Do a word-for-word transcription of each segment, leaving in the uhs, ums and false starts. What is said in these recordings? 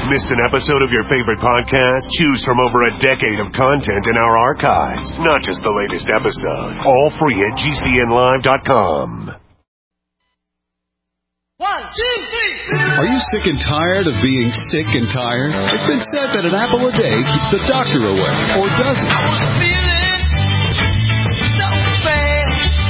Missed an episode of your favorite podcast? Choose from over a decade of content in our archives, not just the latest episode. All free at G C N live dot com. One, two, three. Are you sick and tired of being sick and tired? It's been said that an apple a day keeps the doctor away, or does it? I was feeling so bad.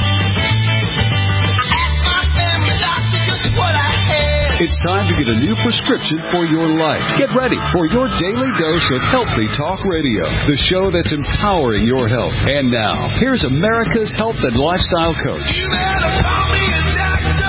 I asked my family doctor just what I had. It's time to get a new prescription for your life. Get ready for your daily dose of Healthy Talk Radio, the show that's empowering your health. And now, here's America's health and lifestyle coach. You better call me a doctor.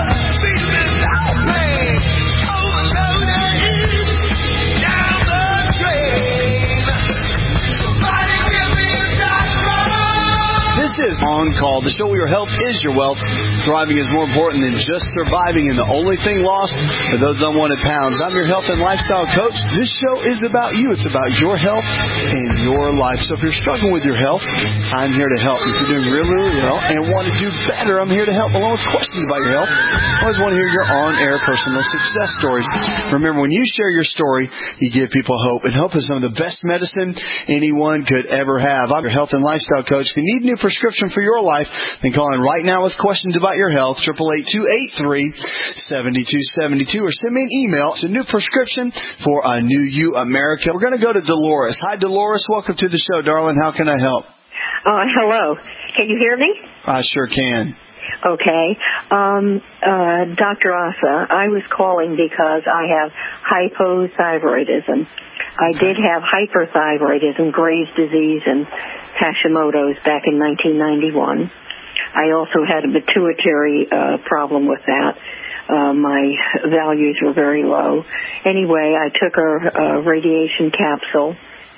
This is On Call, the show where your health is your wealth. Thriving is more important than just surviving, and the only thing lost are those unwanted pounds. I'm your health and lifestyle coach. This show is about you. It's about your health and your life. So if you're struggling with your health, I'm here to help. If you're doing really, really well and want to do better, I'm here to help. Along with questions about your health, I always want to hear your on-air personal success stories. Remember, when you share your story, you give people hope. And hope is some of the best medicine anyone could ever have. I'm your health and lifestyle coach. If you need a new prescription for your life, then call in right now with questions about your health, eight eight eight, two eight three, seven two seven two, or send me an email. It's a new prescription for a new you, America. We're going to go to Dolores. Hi, Dolores. Welcome to the show, darling. How can I help? Uh, hello. Can you hear me? I sure can. Okay. Um, uh, Doctor Asa, I was calling because I have hypothyroidism. I did have hyperthyroidism, Graves' disease, and Hashimoto's back in nineteen ninety-one. I also had a pituitary uh, problem with that. Uh, my values were very low. Anyway, I took a, a radiation capsule,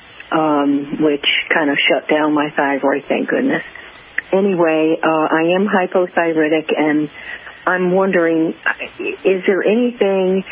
um, which kind of shut down my thyroid, thank goodness. Anyway, uh, I am hypothyroidic, and I'm wondering, is there anything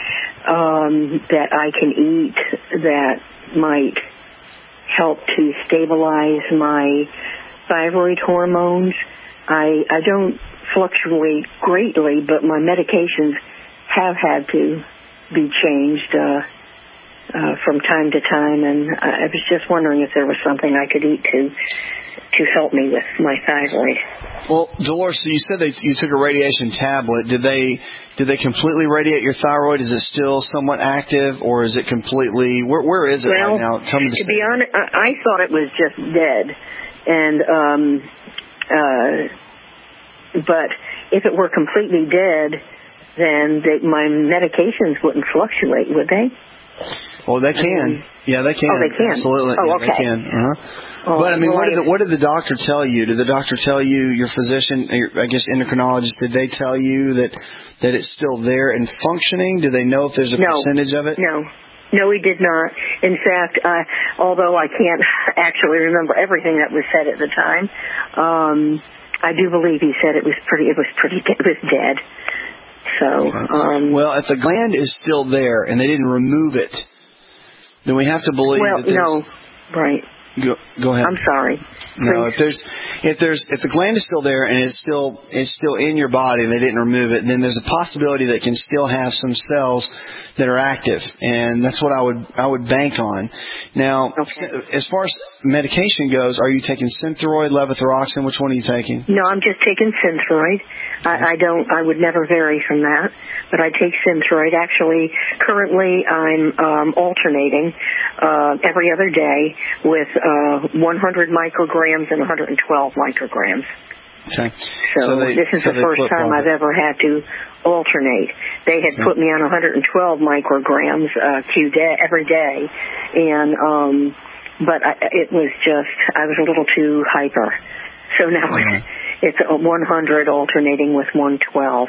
um, that I can eat that might help to stabilize my thyroid hormones? I, I don't fluctuate greatly, but my medications have had to be changed uh, uh, from time to time, and I was just wondering if there was something I could eat to to help me with my thyroid. Well, Dolores, so you said that you took a radiation tablet. Did they did they completely radiate your thyroid? Is it still somewhat active, or is it completely? Where where is it well, right now? Tell me the to be honest, I, I thought it was just dead, and um, uh, but if it were completely dead, then they, my medications wouldn't fluctuate, would they? Well, they can. Yeah, they can. Oh, they can. Absolutely. Oh, yeah, okay. They can. Uh-huh. Oh, but, I mean, well, what, did the, what did the doctor tell you? Did the doctor tell you, your physician, your, I guess endocrinologist, did they tell you that, that it's still there and functioning? Do they know if there's a no. percentage of it? No. No, he did not. In fact, uh, although I can't actually remember everything that was said at the time, um, I do believe he said it was pretty, it was pretty, it was dead. So, um, well, if the gland is still there and they didn't remove it, then we have to believe well, that there's... no, right. Go, go ahead. I'm sorry. No, if there's if there's if the gland is still there and it's still it's still in your body and they didn't remove it, then there's a possibility that it can still have some cells that are active, and that's what I would I would bank on. Now, okay. As far as medication goes, are you taking Synthroid, levothyroxine? Which one are you taking? No, I'm just taking Synthroid. I, I don't. I would never vary from that, but I take Synthroid. Actually, currently I'm um, alternating uh, every other day with uh, one hundred micrograms and one hundred twelve micrograms. Okay. So, so they, this is so the first time I've ever had to alternate. They had okay. put me on one hundred twelve micrograms uh, Q day every day, and um, but I, it was just I was a little too hyper. So now okay. it's a one hundred alternating with one twelve.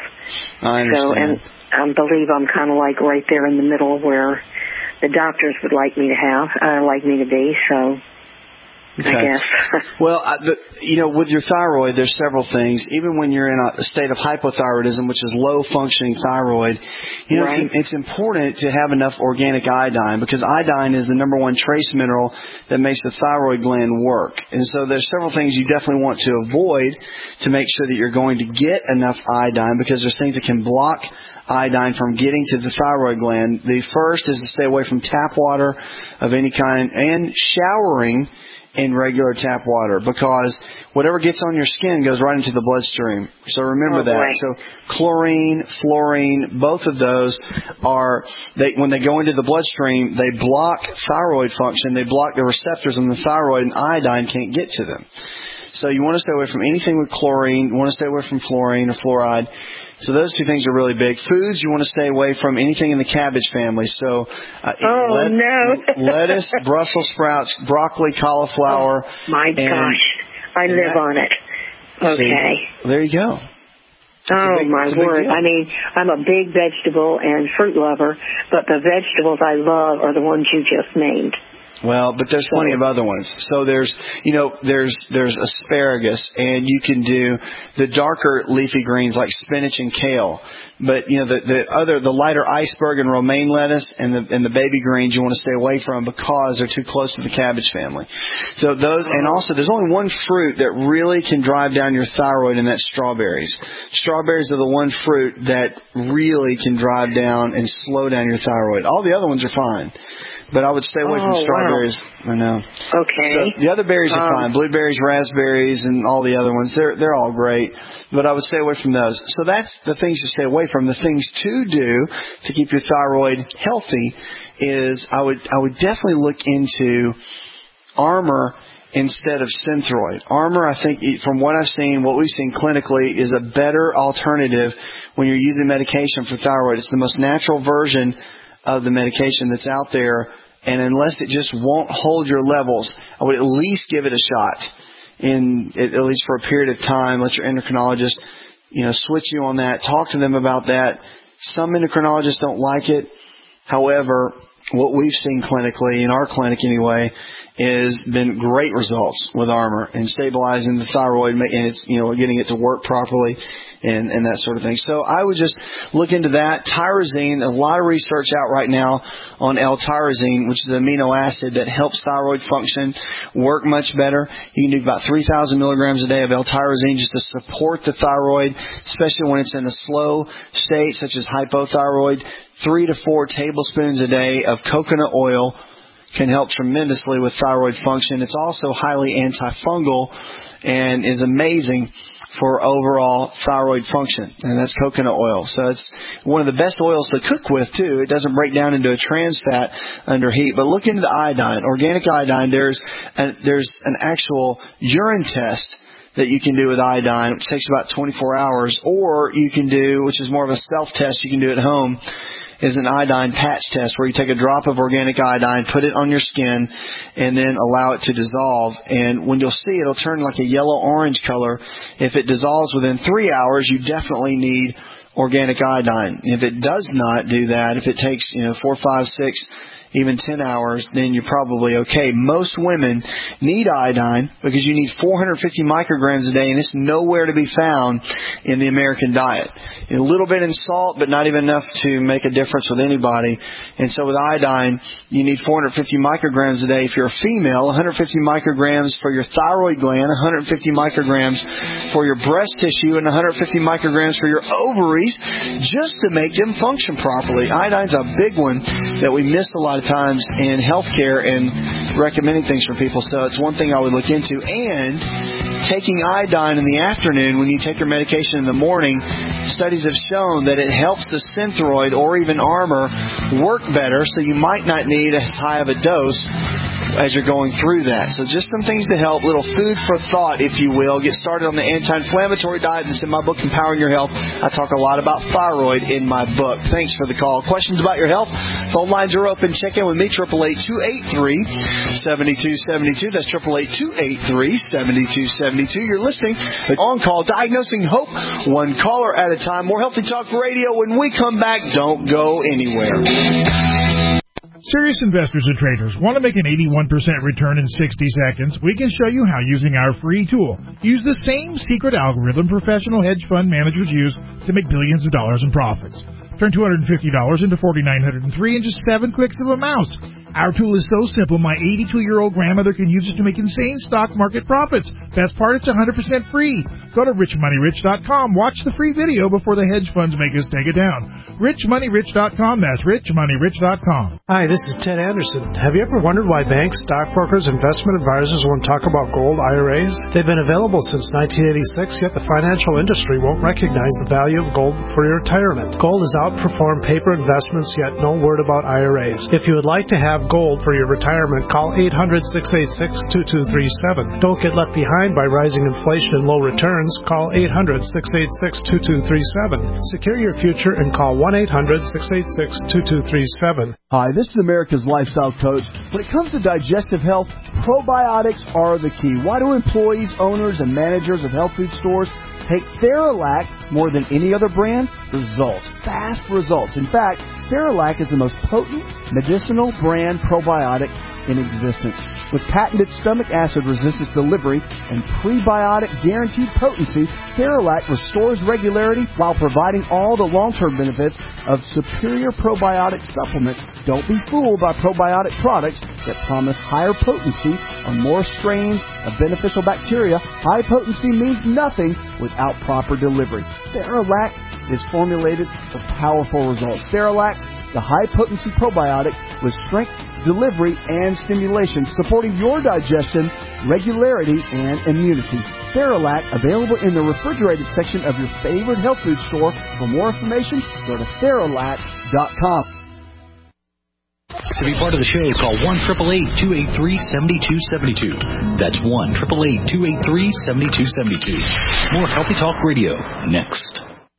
I understand. So, and I believe I'm kind of like right there in the middle where the doctors would like me to have, uh, like me to be. So. Okay. I guess. Well, I, the, you know, with your thyroid, there's several things. Even when you're in a state of hypothyroidism, which is low-functioning thyroid, you know, right. it's, it's important to have enough organic iodine because iodine is the number one trace mineral that makes the thyroid gland work. And so there's several things you definitely want to avoid to make sure that you're going to get enough iodine because there's things that can block iodine from getting to the thyroid gland. The first is to stay away from tap water of any kind and showering in regular tap water, because whatever gets on your skin goes right into the bloodstream. So remember oh, that. Boy. So chlorine, fluorine, both of those are, they, when they go into the bloodstream, they block thyroid function. They block the receptors in the thyroid, and iodine can't get to them. So you want to stay away from anything with chlorine. You want to stay away from fluorine or fluoride. So those two things are really big. Foods, you want to stay away from anything in the cabbage family. So uh, oh, let, no. lettuce, Brussels sprouts, broccoli, cauliflower. Oh, my gosh. I live that, on it. Okay. See, there you go. Oh, big, my word. I mean, I'm a big vegetable and fruit lover, but the vegetables I love are the ones you just named. Well, but there's plenty of other ones. So there's, you know, there's there's asparagus, and you can do the darker leafy greens like spinach and kale. But, you know, the, the other, the lighter iceberg and romaine lettuce and the and the baby greens you want to stay away from because they're too close to the cabbage family. So those, and also there's only one fruit that really can drive down your thyroid, and that's strawberries. Strawberries are the one fruit that really can drive down and slow down your thyroid. All the other ones are fine. But I would stay away oh, from strawberries. Wow. I know. Okay. So the other berries are um, fine. Blueberries, raspberries, and all the other ones. They're they're all great. But I would stay away from those. So that's the things to stay away from. The things to do to keep your thyroid healthy is I would I would definitely look into Armour instead of Synthroid. Armour, I think, from what I've seen, what we've seen clinically, is a better alternative when you're using medication for thyroid. It's the most natural version of the medication that's out there. And unless it just won't hold your levels, I would at least give it a shot, in at least for a period of time. Let your endocrinologist, you know, switch you on that. Talk to them about that. Some endocrinologists don't like it. However, what we've seen clinically, in our clinic anyway, is been great results with Armour and stabilizing the thyroid, and it's, you know, getting it to work properly. And, and that sort of thing. So I would just look into that. Tyrosine, a lot of research out right now on L-tyrosine, which is an amino acid that helps thyroid function work much better. You can do about three thousand milligrams a day of L-tyrosine just to support the thyroid, especially when it's in a slow state, such as hypothyroid. Three to four tablespoons a day of coconut oil can help tremendously with thyroid function. It's also highly antifungal and is amazing for overall thyroid function, and that's coconut oil. So it's one of the best oils to cook with, too. It doesn't break down into a trans fat under heat. But look into the iodine, organic iodine. There's a, there's an actual urine test that you can do with iodine, which takes about twenty-four hours, or you can do, which is more of a self-test you can do at home, is an iodine patch test where you take a drop of organic iodine, put it on your skin, and then allow it to dissolve. And when you'll see, it'll turn like a yellow-orange color. If it dissolves within three hours, you definitely need organic iodine. If it does not do that, if it takes, you know, four, five, six, even ten hours, then you're probably okay. Most women need iodine because you need four hundred fifty micrograms a day, and it's nowhere to be found in the American diet. A little bit in salt, but not even enough to make a difference with anybody. And so with iodine, you need four hundred fifty micrograms a day. If you're a female, one hundred fifty micrograms for your thyroid gland, one hundred fifty micrograms for your breast tissue, and one hundred fifty micrograms for your ovaries, just to make them function properly. Iodine's a big one that we miss a lot of times in healthcare and recommending things for people. So it's one thing I would look into. And taking iodine in the afternoon when you take your medication in the morning, studies have shown that it helps the Synthroid or even Armour work better, so you might not need as high of a dose as you're going through that. So just some things to help, little food for thought, if you will. Get started on the anti-inflammatory diet that's in my book, Empowering Your Health. I talk a lot about thyroid in my book. Thanks for the call. Questions about your health? Phone lines are open. Check in with me, eight eight eight, two eight three, seven two seven two. That's eight eight eight, two eight three, seven two seven two. You're listening to On Call, Diagnosing Hope, one caller at a time. More Healthy Talk Radio. When we come back, don't go anywhere. Serious investors and traders want to make an eighty-one percent return in sixty seconds. We can show you how using our free tool. Use the same secret algorithm professional hedge fund managers use to make billions of dollars in profits. Turn two hundred fifty dollars into four thousand nine hundred three in just seven clicks of a mouse. Our tool is so simple, my eighty-two-year-old grandmother can use it to make insane stock market profits. Best part, it's one hundred percent free. Go to rich money rich dot com. Watch the free video before the hedge funds make us take it down. rich money rich dot com. That's rich money rich dot com. Hi, this is Ted Anderson. Have you ever wondered why banks, stockbrokers, investment advisors won't talk about gold I R As? They've been available since nineteen eighty-six, yet the financial industry won't recognize the value of gold for your retirement. Gold has outperformed paper investments, yet no word about I R As. If you would like to have gold for your retirement, call eight hundred, six eight six, two two three seven. Don't get left behind by rising inflation and low returns. Call eight hundred, six eight six, two two three seven. Secure your future and call one eight hundred, six eight six, two two three seven. Hi, this is America's Lifestyle Coach. When it comes to digestive health, probiotics are the key. Why do employees, owners, and managers of health food stores take Theralac more than any other brand? Results. Fast results. In fact, Theralac is the most potent medicinal brand probiotic in existence. With patented stomach acid resistance delivery and prebiotic guaranteed potency, Theralac restores regularity while providing all the long-term benefits of superior probiotic supplements. Don't be fooled by probiotic products that promise higher potency or more strains of beneficial bacteria. High potency means nothing without proper delivery. Theralac is formulated for powerful results. Theralac, the high-potency probiotic with strength, delivery, and stimulation, supporting your digestion, regularity, and immunity. Theralac, available in the refrigerated section of your favorite health food store. For more information, go to Theralac dot com. To be part of the show, call one eight eight eight, two eight three, seven two seven two. That's one eight eight eight, two eight three, seven two seven two. More Healthy Talk Radio next.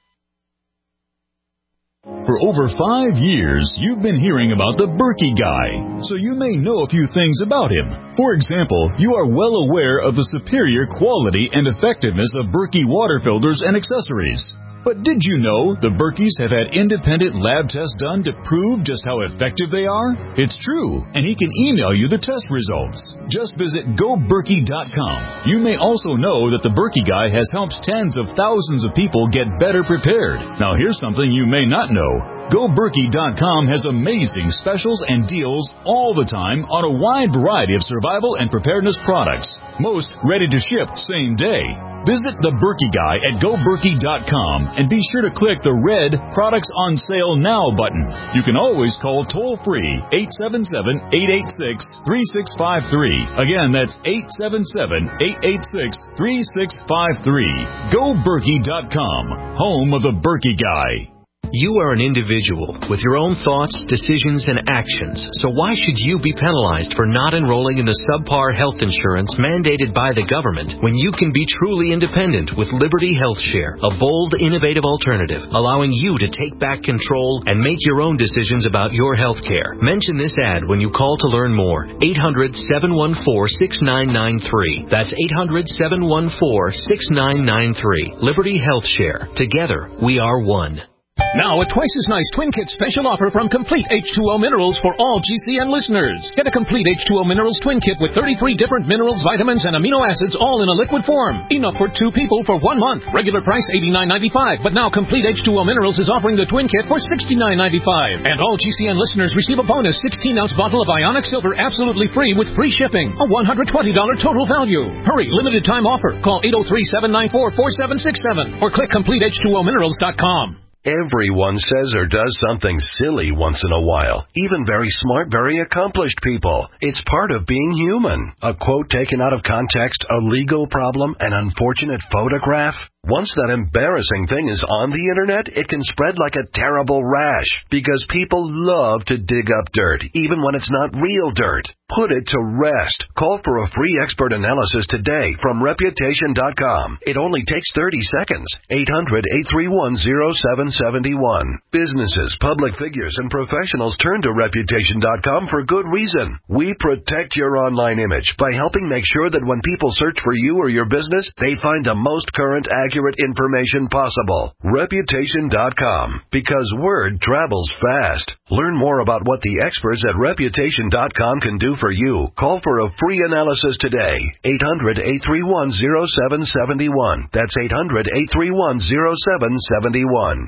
For over five years, you've been hearing about the Berkey Guy, so you may know a few things about him. For example, you are well aware of the superior quality and effectiveness of Berkey water filters and accessories. But did you know the Berkeys have had independent lab tests done to prove just how effective they are? It's true, and he can email you the test results. Just visit go berkey dot com. You may also know that the Berkey Guy has helped tens of thousands of people get better prepared. Now here's something you may not know. go berkey dot com has amazing specials and deals all the time on a wide variety of survival and preparedness products. Most ready to ship same day. Visit the Berkey Guy at go berkey dot com and be sure to click the red Products on Sale Now button. You can always call toll-free eight seven seven, eight eight six, three six five three. Again, that's eight seven seven, eight eight six, three six five three. go berkey dot com, home of the Berkey Guy. You are an individual with your own thoughts, decisions, and actions, so why should you be penalized for not enrolling in the subpar health insurance mandated by the government when you can be truly independent with Liberty Health Share, a bold, innovative alternative allowing you to take back control and make your own decisions about your health care? Mention this ad when you call to learn more. eight hundred, seven one four, six nine nine three. That's eight hundred, seven one four, six nine nine three. Liberty Health Share. Together, we are one. Now, a twice as nice Twin Kit special offer from Complete H two O Minerals for all G C N listeners. Get a Complete H two O Minerals Twin Kit with thirty-three different minerals, vitamins, and amino acids all in a liquid form. Enough for two people for one month. Regular price eighty-nine ninety-five, but now Complete H two O Minerals is offering the Twin Kit for sixty-nine ninety-five. And all G C N listeners receive a bonus sixteen ounce bottle of Ionic Silver absolutely free with free shipping. A one hundred twenty dollars total value. Hurry, limited time offer. Call eight oh three, seven nine four, four seven six seven or click complete h two o minerals dot com. Everyone says or does something silly once in a while. Even very smart, very accomplished people. It's part of being human. A quote taken out of context, a legal problem, an unfortunate photograph. Once that embarrassing thing is on the internet, it can spread like a terrible rash because people love to dig up dirt, even when it's not real dirt. Put it to rest. Call for a free expert analysis today from reputation dot com. It only takes thirty seconds. eight hundred, eight three one, oh seven seven one. Businesses, public figures, and professionals turn to reputation dot com for good reason. We protect your online image by helping make sure that when people search for you or your business, they find the most current, accurate information possible. reputation dot com. Because word travels fast. Learn more about what the experts at reputation dot com can do for you. Call for a free analysis today. eight hundred, eight three one, oh seven seven one. That's eight hundred, eight three one, oh seven seven one.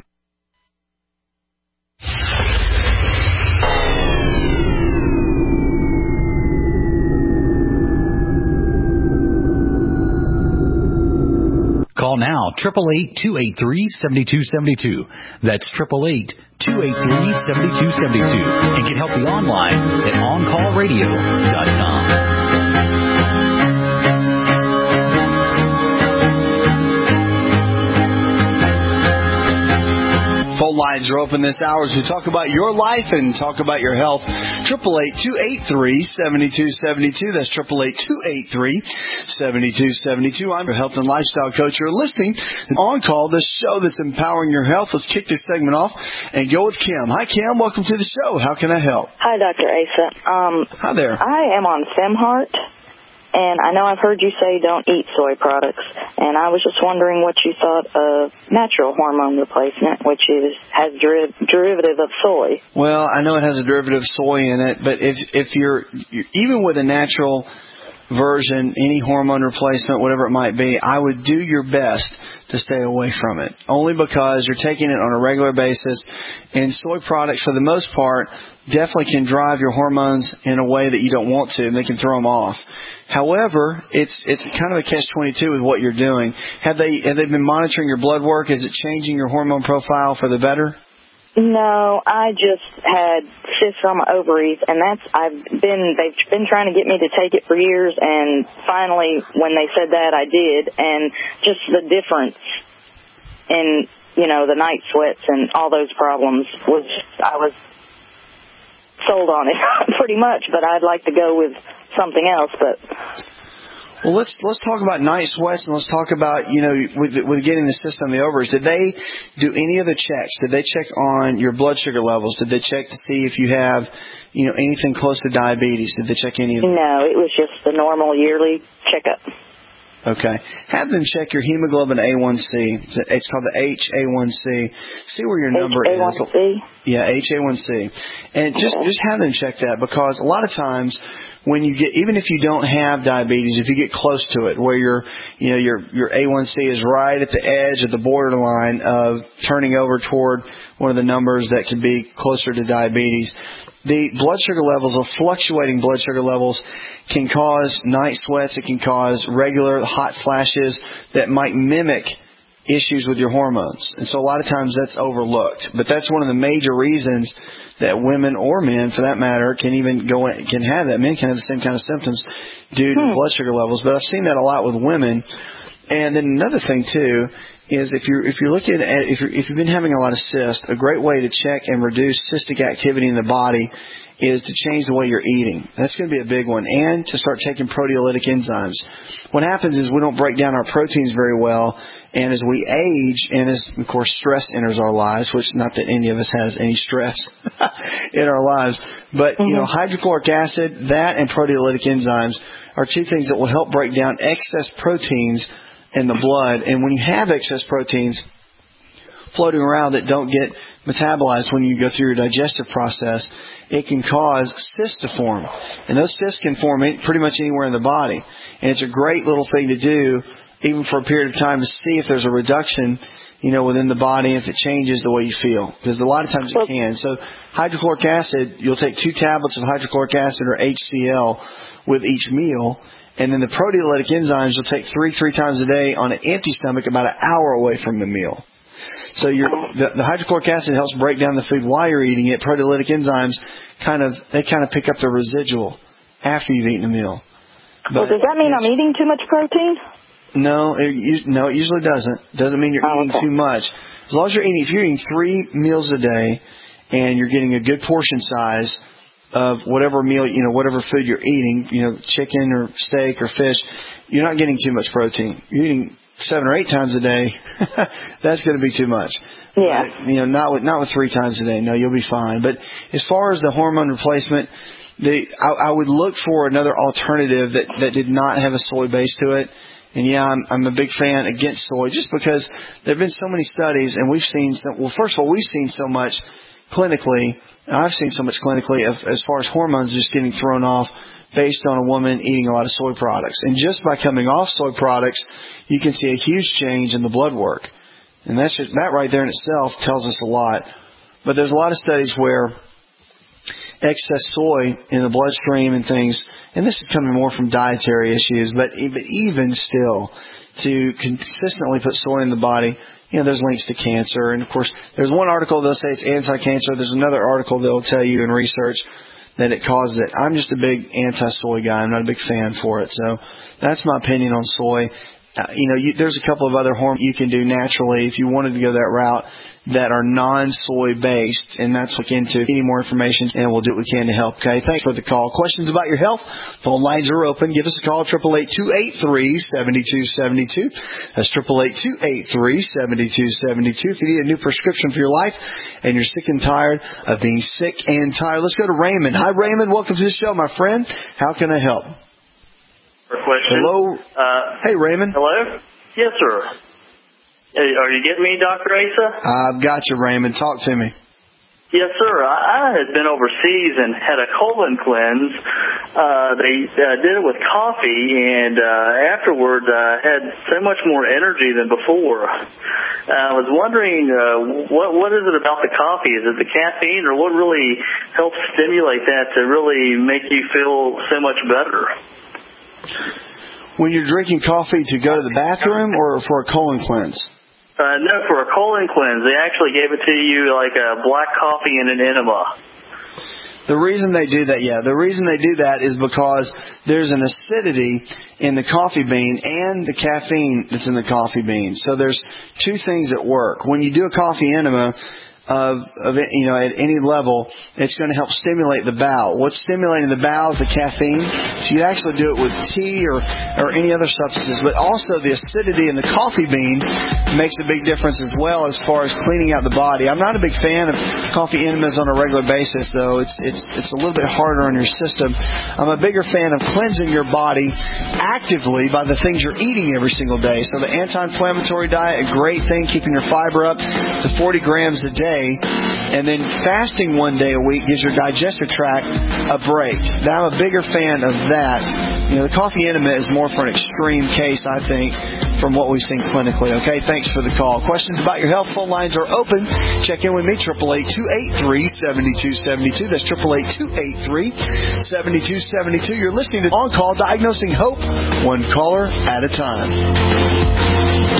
Call Call now, eight eight eight, two eight three, seven two seven two. That's eight eight eight, two eight three, seven two seven two. And get help online at on call radio dot com. Phone lines are open this hour as we talk about your life and talk about your health. eight eight eight, two eight three, seven two seven two. That's eight eight eight, two eight three, seven two seven two. I'm your health and lifestyle coach. You're listening to On Call, the show that's empowering your health. Let's kick this segment off and go with Kim. Hi, Kim. Welcome to the show. How can I help? Hi, Doctor Asa. Um, Hi there. I am on Femheart. And I know I've heard you say don't eat soy products, and I was just wondering what you thought of natural hormone replacement, which is has deriv- derivative of soy. Well, I know it has a derivative of soy in it, but if if you're, you're even with a natural version, any hormone replacement, whatever it might be, I would do your best to stay away from it, only because you're taking it on a regular basis, and soy products, for the most part, definitely can drive your hormones in a way that you don't want to, and they can throw them off. However, it's it's kind of a catch twenty-two with what you're doing. Have they have they been monitoring your blood work? Is it changing your hormone profile for the better? No, I just had cysts on my ovaries, and that's I've been they've been trying to get me to take it for years, and finally, when they said that, I did, and just the difference in you know the night sweats and all those problems was I was sold on it pretty much, but I'd like to go with something else. But well, let's let's talk about night sweats, and let's talk about you know with with getting the cyst on the ovaries. Did they do any of the checks? Did they check on your blood sugar levels? Did they check to see if you have you know anything close to diabetes? Did they check any of that? No, it was just the normal yearly checkup. Okay. Have them check your hemoglobin A one C. It's called the H A one C. See where your number H A one C? is. Yeah, H A one C. And just just have them check that, because a lot of times when you get, even if you don't have diabetes, if you get close to it, where your you know your your A one C is right at the edge of the borderline of turning over toward one of the numbers that could be closer to diabetes, the blood sugar levels, or fluctuating blood sugar levels, can cause night sweats. It can cause regular hot flashes that might mimic issues with your hormones. And so a lot of times that's overlooked. But that's one of the major reasons that women, or men for that matter, can even go in, can have that. Men can have the same kind of symptoms due to hmm. blood sugar levels. But I've seen that a lot with women. And then another thing too is if you're if you're looking at if you're if you've been having a lot of cysts, a great way to check and reduce cystic activity in the body is to change the way you're eating. That's going to be a big one, and to start taking proteolytic enzymes. What happens is we don't break down our proteins very well, and as we age, and as of course stress enters our lives, which not that any of us has any stress in our lives, but mm-hmm. you know hydrochloric acid, that and proteolytic enzymes are two things that will help break down excess proteins in the blood. And when you have excess proteins floating around that don't get metabolized when you go through your digestive process, it can cause cysts to form. And those cysts can form pretty much anywhere in the body. And it's a great little thing to do, even for a period of time, to see if there's a reduction, you know, within the body, if it changes the way you feel. Because a lot of times it can. So hydrochloric acid, you'll take two tablets of hydrochloric acid, or H C L, with each meal. And then the proteolytic enzymes you'll take three, three times a day on an empty stomach, about an hour away from the meal. So your the, the hydrochloric acid helps break down the food while you're eating it. Proteolytic enzymes kind of they kind of pick up the residual after you've eaten a meal. But well, does that mean I'm eating too much protein? No, it, you, no, it usually doesn't. Doesn't mean you're oh, eating okay. too much. As long as you're eating, if you're eating three meals a day and you're getting a good portion size of whatever meal, you know, whatever food you're eating, you know, chicken or steak or fish, you're not getting too much protein. You're eating seven or eight times a day. That's going to be too much. Yeah. But, you know, not with not with three times a day. No, you'll be fine. But as far as the hormone replacement, the I, I would look for another alternative that that did not have a soy base to it. And yeah, I'm I'm a big fan against soy, just because there have been so many studies, and we've seen some, well, first of all, we've seen so much clinically. I've seen so much clinically of, as far as hormones just getting thrown off based on a woman eating a lot of soy products. And just by coming off soy products, you can see a huge change in the blood work. And that's just, that right there in itself tells us a lot. But there's a lot of studies where excess soy in the bloodstream and things, and this is coming more from dietary issues, but even still, to consistently put soy in the body, you know, there's links to cancer. And, of course, there's one article they'll say it's anti-cancer. There's another article they'll tell you in research that it causes it. I'm just a big anti-soy guy. I'm not a big fan for it. So that's my opinion on soy. Uh, you know, you, there's a couple of other hormones you can do naturally if you wanted to go that route that are non-soy based, and that's what we get into. Any more information, and we'll do what we can to help. Okay, thanks for the call. Questions about your health? Phone lines are open. Give us a call, eight eight eight, two eight three, seven two seven two. That's eight eight eight, two eight three, seven two seven two. If you need a new prescription for your life and you're sick and tired of being sick and tired, let's go to Raymond. Hi, Raymond. Welcome to the show, my friend. How can I help? For question. Hello. Uh, hey, Raymond. Hello? Yes, sir. Hey, are you getting me, Doctor Asa? I've got you, Raymond. Talk to me. Yes, sir. I, I had been overseas and had a colon cleanse. Uh, they uh, did it with coffee, and uh, afterward uh, had so much more energy than before. Uh, I was wondering, uh, what what is it about the coffee? Is it the caffeine, or what really helps stimulate that to really make you feel so much better? When you're drinking coffee to go to the bathroom or for a colon cleanse? Uh, no, for a colon cleanse. They actually gave it to you like a black coffee and an enema. The reason they do that, yeah, the reason they do that is because there's an acidity in the coffee bean and the caffeine that's in the coffee bean. So there's two things at work. When you do a coffee enema, Of, of it, you know, at any level, it's going to help stimulate the bowel. What's stimulating the bowel is the caffeine. So you'd actually do it with tea or, or any other substances. But also the acidity in the coffee bean makes a big difference as well as far as cleaning out the body. I'm not a big fan of coffee enemas on a regular basis, though. It's it's it's a little bit harder on your system. I'm a bigger fan of cleansing your body actively by the things you're eating every single day. So the anti-inflammatory diet, a great thing, keeping your fiber up to forty grams a day. And then fasting one day a week gives your digestive tract a break. Now, I'm a bigger fan of that. You know, the coffee enema is more for an extreme case, I think, from what we've seen clinically. Okay, thanks for the call. Questions about your health? Phone lines are open. Check in with me, eight eight eight, two eight three, seven two seven two. That's eight eight eight, two eight three, seven two seven two. You're listening to On Call, Diagnosing Hope, one caller at a time.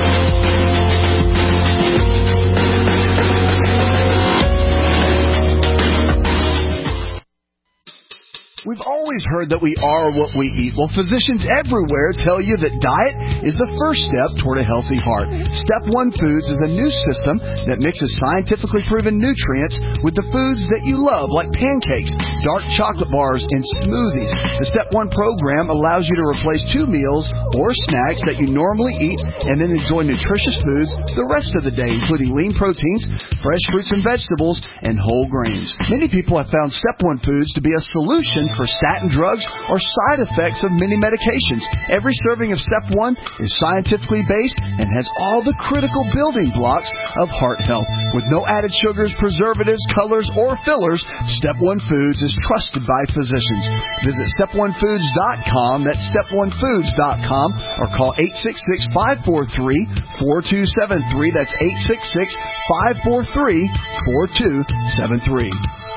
We've always heard that we are what we eat. Well, physicians everywhere tell you that diet is the first step toward a healthy heart. Step One Foods is a new system that mixes scientifically proven nutrients with the foods that you love, like pancakes, dark chocolate bars, and smoothies. The Step One program allows you to replace two meals or snacks that you normally eat and then enjoy nutritious foods the rest of the day, including lean proteins, fresh fruits and vegetables, and whole grains. Many people have found Step One Foods to be a solution for statin drugs or side effects of many medications. Every serving of Step One is scientifically based and has all the critical building blocks of heart health. With no added sugars, preservatives, colors, or fillers, Step One Foods is trusted by physicians. Visit step one foods dot com, that's step one foods dot com, or call eight six six, five four three, four two seven three. That's eight six six, five four three, four two seven three.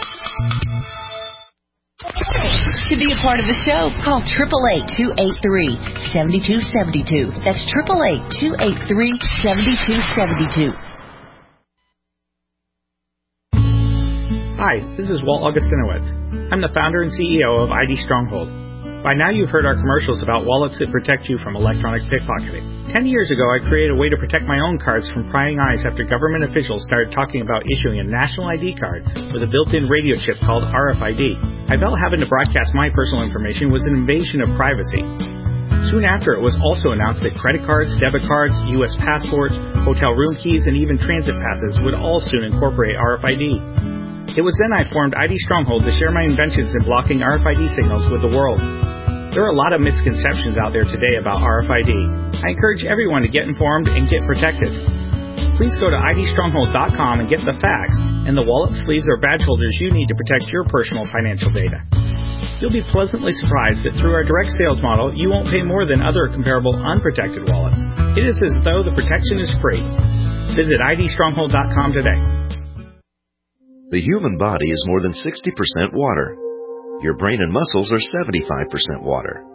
To be a part of the show, call eight eight eight, two eight three, seven two seven two. That's eight eight eight, two eight three, seven two seven two. Hi, this is Walt Augustinowitz. I'm the founder and C E O of I D Stronghold. By now you've heard our commercials about wallets that protect you from electronic pickpocketing. Ten years ago, I created a way to protect my own cards from prying eyes after government officials started talking about issuing a national I D card with a built-in radio chip called R F I D. I felt having to broadcast my personal information was an invasion of privacy. Soon after, it was also announced that credit cards, debit cards, U S passports, hotel room keys, and even transit passes would all soon incorporate R F I D. It was then I formed I D Stronghold to share my inventions in blocking R F I D signals with the world. There are a lot of misconceptions out there today about R F I D. I encourage everyone to get informed and get protected. Please go to I D stronghold dot com and get the facts and the wallet sleeves or badge holders you need to protect your personal financial data. You'll be pleasantly surprised that through our direct sales model, you won't pay more than other comparable unprotected wallets. It is as though the protection is free. Visit I D stronghold dot com today. The human body is more than sixty percent water. Your brain and muscles are seventy-five percent water.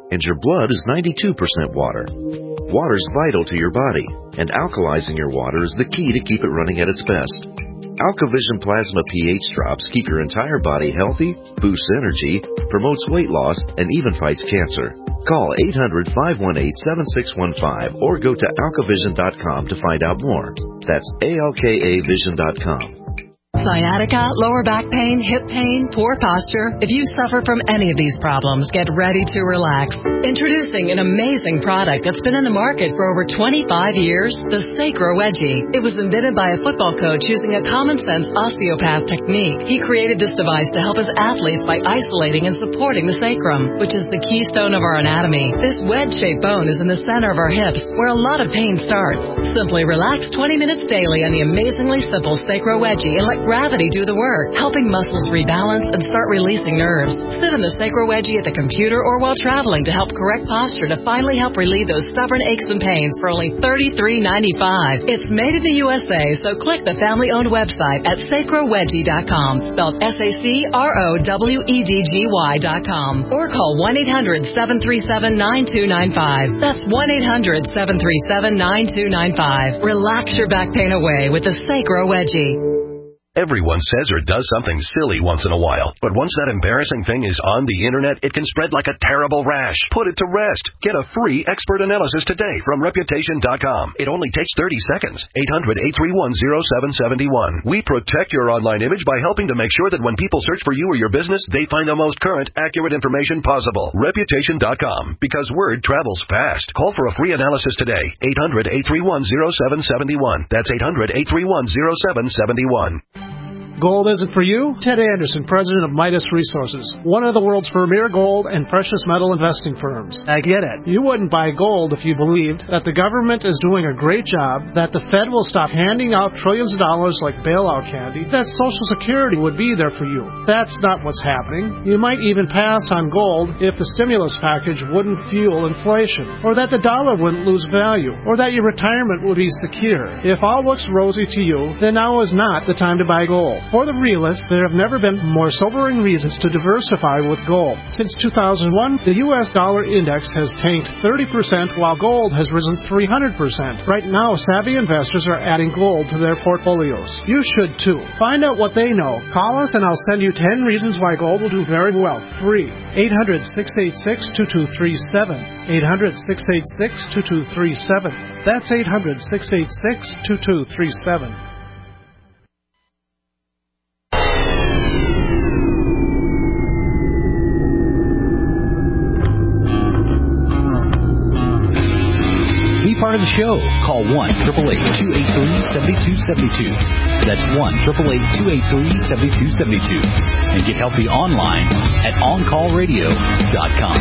and your blood is ninety-two percent water. Water is vital to your body, and alkalizing your water is the key to keep it running at its best. AlkaVision Plasma pH drops keep your entire body healthy, boosts energy, promotes weight loss, and even fights cancer. Call eight hundred, five one eight, seven six one five or go to alkavision dot com to find out more. That's A L K A vision dot com. Sciatica, lower back pain, hip pain, poor posture. If you suffer from any of these problems, get ready to relax. Introducing an amazing product that's been in the market for over twenty-five years, the Sacro Wedgie. It was invented by a football coach using a common-sense osteopath technique. He created this device to help his athletes by isolating and supporting the sacrum, which is the keystone of our anatomy. This wedge-shaped bone is in the center of our hips, where a lot of pain starts. Simply relax twenty minutes daily on the amazingly simple Sacro Wedgie and let gravity do the work, helping muscles rebalance and start releasing nerves. Sit in the Sacro Wedgie at the computer or while traveling to help correct posture to finally help relieve those stubborn aches and pains for only thirty-three ninety-five. It's made in the U S A, so click the family-owned website at sacro wedgie dot com, spelled S A C R O W E D G Y dot com, or call one eight hundred, seven three seven, nine two nine five. That's one eight hundred, seven three seven, nine two nine five. Relax your back pain away with the Sacro Wedgie. Everyone says or does something silly once in a while, but once that embarrassing thing is on the internet, it can spread like a terrible rash. Put it to rest. Get a free expert analysis today from reputation dot com. It only takes thirty seconds. eight hundred, eight three one, zero seven seven one. We protect your online image by helping to make sure that when people search for you or your business, they find the most current, accurate information possible. reputation dot com, because word travels fast. Call for a free analysis today. eight hundred, eight three one, zero seven seven one. That's eight hundred, eight three one, zero seven seven one. Gold isn't for you? Ted Anderson, president of Midas Resources, one of the world's premier gold and precious metal investing firms. I get it. You wouldn't buy gold if you believed that the government is doing a great job, that the Fed will stop handing out trillions of dollars like bailout candy, that Social Security would be there for you. That's not what's happening. You might even pass on gold if the stimulus package wouldn't fuel inflation, or that the dollar wouldn't lose value, or that your retirement would be secure. If all looks rosy to you, then now is not the time to buy gold. For the realists, there have never been more sobering reasons to diversify with gold. Since two thousand one, the U S dollar index has tanked thirty percent while gold has risen three hundred percent. Right now, savvy investors are adding gold to their portfolios. You should too. Find out what they know. Call us and I'll send you ten reasons why gold will do very well. Free. eight hundred, six eight six, two two three seven. eight hundred, six eight six, two two three seven. That's eight hundred, six eight six, two two three seven. Part of the show. Call one, eight eight eight, two eight three, seven two seven two. That's one, eight eight eight, two eight three, seven two seven two. And get healthy online at on call radio dot com.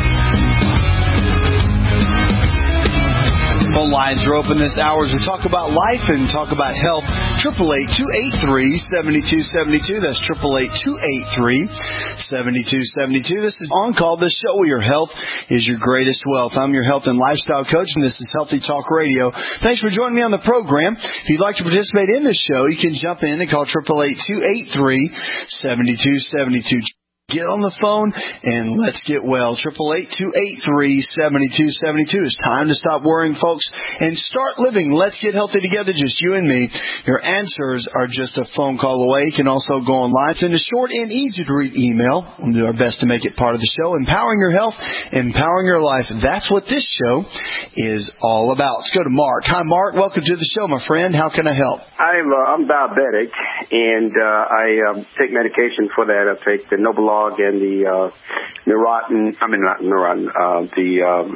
Phone lines are open this hour as we talk about life and talk about health. eight eight eight, two eight three, seven two seven two. That's eight eight eight, two eight three, seven two seven two. This is On Call, the show where your health is your greatest wealth. I'm your health and lifestyle coach, and this is Healthy Talk Radio. Thanks for joining me on the program. If you'd like to participate in this show, you can jump in and call eight eight eight, two eight three, seven two seven two. Get on the phone and let's get well. eight eight eight, two eight three, seven two seven two. It's time to stop worrying, folks, and start living. Let's get healthy together, just you and me. Your answers are just a phone call away. You can also go online. Send a short and easy-to-read email. We'll do our best to make it part of the show. Empowering your health, empowering your life. That's what this show is all about. Let's go to Mark. Hi, Mark. Welcome to the show, my friend. How can I help? I'm, uh, I'm diabetic, and uh, I uh, take medication for that. I take the Novolog and the uh, Neurontin, I mean not Neurontin, uh, the um,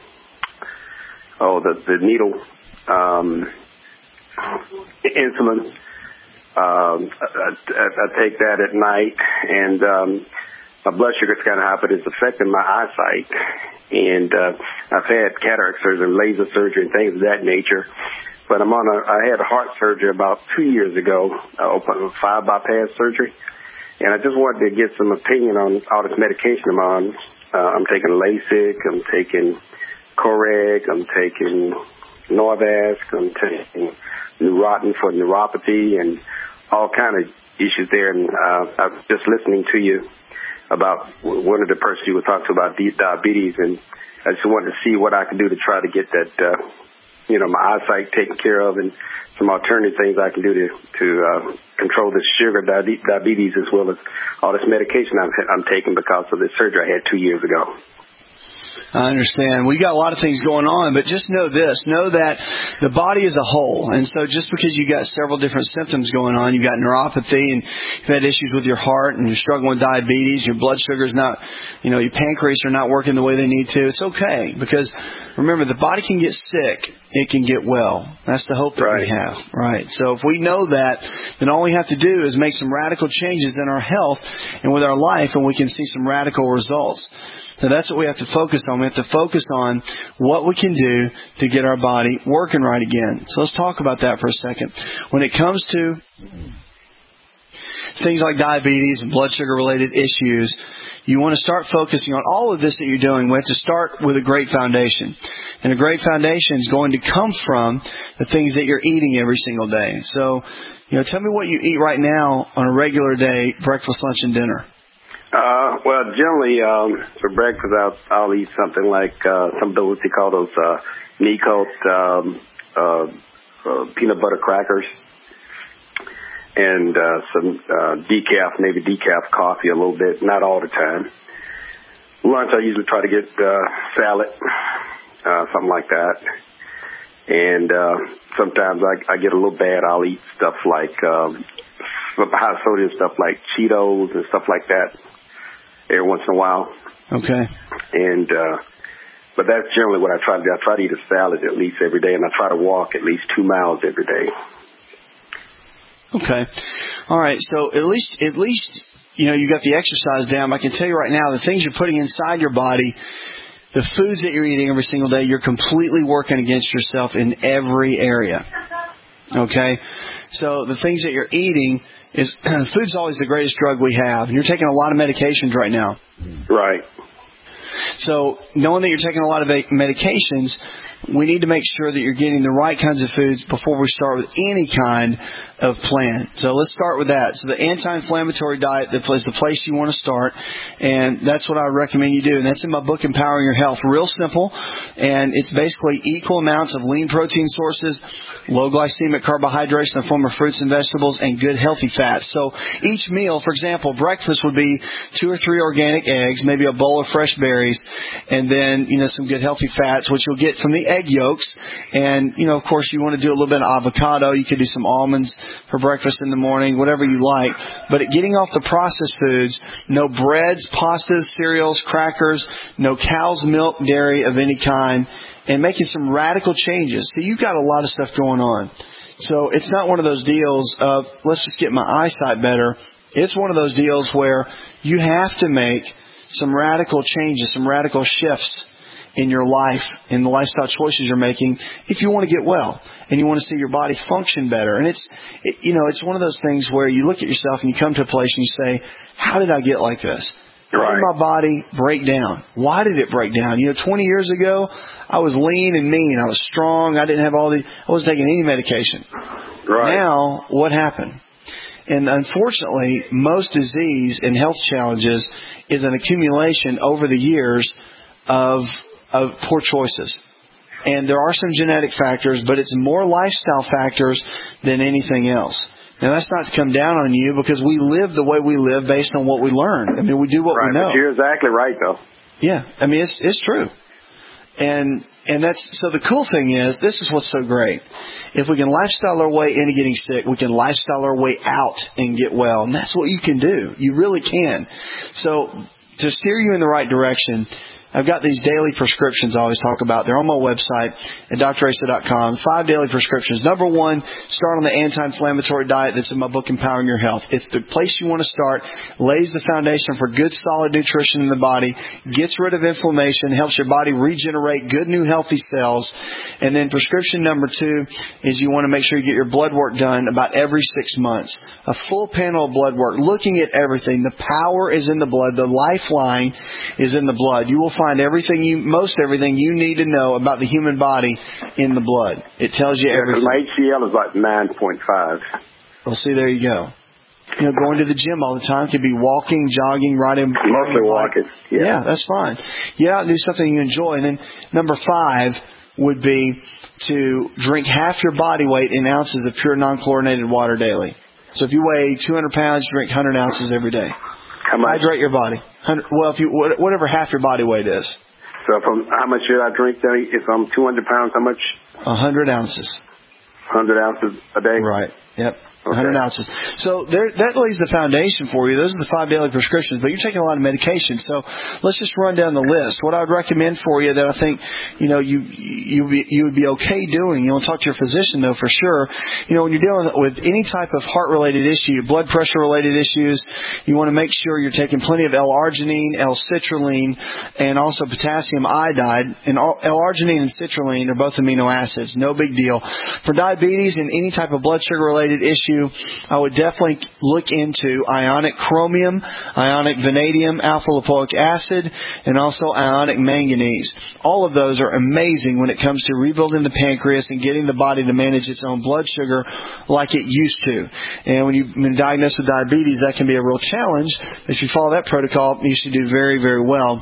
oh the the needle um, insulin. Um, I, I, I take that at night, and um, my blood sugar's kind of high, but it's affecting my eyesight. And uh, I've had cataract surgery, laser surgery, and things of that nature. But I'm on a, I had a heart surgery about two years ago, uh, open five bypass surgery. And I just wanted to get some opinion on all this medication I'm on. Uh, I'm taking LASIK, I'm taking Coreg, I'm taking Norvasc, I'm taking Neurontin for neuropathy and all kind of issues there. And uh, I was just listening to you about one of the persons you were talking about diabetes, and I just wanted to see what I can do to try to get that, uh, you know, my eyesight taken care of, and some alternative things I can do to to uh, control this sugar diabetes, as well as all this medication I'm, I'm taking because of the surgery I had two years ago. I understand. We got a lot of things going on, but just know this. Know that the body is a whole. And so just because you got several different symptoms going on, you've got neuropathy and you've had issues with your heart and you're struggling with diabetes, your blood sugar's not, you know, your pancreas are not working the way they need to, it's okay. Because remember, the body can get sick. It can get well. That's the hope that right. we have. Right. So if we know that, then all we have to do is make some radical changes in our health and with our life, and we can see some radical results. So that's what we have to focus on. We have to focus on what we can do to get our body working right again. So let's talk about that for a second. When it comes to things like diabetes and blood sugar related issues, you want to start focusing on all of this that you're doing. We have to start with a great foundation. And a great foundation is going to come from the things that you're eating every single day. So, you know, tell me what you eat right now on a regular day, breakfast, lunch, and dinner. Uh, well, generally, um, for breakfast, I'll, I'll eat something like, uh, some of those, they call those, uh, Nicote, um, uh, uh, peanut butter crackers, and, uh, some, uh, decaf, maybe decaf coffee a little bit, not all the time. Lunch, I usually try to get, uh, salad, uh, something like that. And, uh, sometimes I, I get a little bad, I'll eat stuff like, um, high sodium stuff like Cheetos and stuff like that every once in a while. Okay. And, uh, but that's generally what I try to do. I try to eat a salad at least every day, and I try to walk at least two miles every day. Okay. All right. So at least, at least, you know, you got the exercise down. I can tell you right now, the things you're putting inside your body, the foods that you're eating every single day, you're completely working against yourself in every area. Okay? So the things that you're eating is, food's always the greatest drug we have. You're taking a lot of medications right now. Right. So knowing that you're taking a lot of medications, we need to make sure that you're getting the right kinds of foods before we start with any kind of plan. So let's start with that. So the anti-inflammatory diet is the place you want to start, and that's what I recommend you do. And that's in my book, Empowering Your Health. Real simple, and it's basically equal amounts of lean protein sources, low glycemic carbohydrates in the form of fruits and vegetables, and good healthy fats. So each meal, for example, breakfast would be two or three organic eggs, maybe a bowl of fresh berries, and then, you know, some good healthy fats, which you'll get from the egg yolks. And, you know, of course, you want to do a little bit of avocado. You could do some almonds for breakfast in the morning, whatever you like. But getting off the processed foods, no breads, pastas, cereals, crackers, no cow's milk, dairy of any kind, and making some radical changes. So you've got a lot of stuff going on. So it's not one of those deals of, let's just get my eyesight better. It's one of those deals where you have to make some radical changes, some radical shifts in your life, in the lifestyle choices you're making, if you want to get well and you want to see your body function better. And it's, it, you know, it's one of those things where you look at yourself and you come to a place and you say, how did I get like this? How right. did my body break down? Why did it break down? You know, twenty years ago, I was lean and mean. I was strong. I didn't have all the, I wasn't taking any medication. Right. Now, what happened? And unfortunately, most disease and health challenges is an accumulation over the years of of poor choices. And there are some genetic factors, but it's more lifestyle factors than anything else. Now, that's not to come down on you, because we live the way we live based on what we learn. I mean, we do what right, we know. But you're exactly right, though. Yeah, I mean, it's it's true. And and that's so the cool thing is, this is what's so great. If we can lifestyle our way into getting sick, we can lifestyle our way out and get well. And that's what you can do. You really can. So to steer you in the right direction, I've got these daily prescriptions I always talk about. They're on my website at D R Asa dot com. Five daily prescriptions. Number one, start on the anti-inflammatory diet that's in my book, Empowering Your Health. It's the place you want to start, lays the foundation for good, solid nutrition in the body, gets rid of inflammation, helps your body regenerate good, new, healthy cells. And then prescription number two is you want to make sure you get your blood work done about every six months. A full panel of blood work, looking at everything. The power is in the blood. The lifeline is in the blood. You will find Find everything you, most everything you need to know about the human body in the blood. It tells you everything. My H D L is like nine point five. Well, see, there you go. you know, going to the gym all the time. It could be walking, jogging, riding. Mostly walking. Yeah. yeah, that's fine. Get out and do something you enjoy. And then number five would be to drink half your body weight in ounces of pure non-chlorinated water daily. So if you weigh two hundred pounds, drink one hundred ounces every day. How much? Hydrate your body. Well, if you whatever half your body weight is. So if I'm, how much should I drink then? If I'm two hundred pounds, how much? one hundred ounces. one hundred ounces a day? Right. Yep. Okay. one hundred ounces. So there, that lays the foundation for you. Those are the five daily prescriptions, but you're taking a lot of medication. So let's just run down the list. What I would recommend for you that I think, you know, you you be, you would be okay doing. You want to talk to your physician though for sure. You know, when you're dealing with any type of heart-related issue, blood pressure-related issues, you want to make sure you're taking plenty of L-arginine, L-citrulline, and also potassium iodide. And L-arginine and citrulline are both amino acids. No big deal. For diabetes and any type of blood sugar-related issue, I would definitely look into ionic chromium, ionic vanadium, alpha-lipoic acid, and also ionic manganese. All of those are amazing when it comes to rebuilding the pancreas and getting the body to manage its own blood sugar like it used to. And when you've been diagnosed with diabetes, that can be a real challenge. If you follow that protocol, you should do very, very well.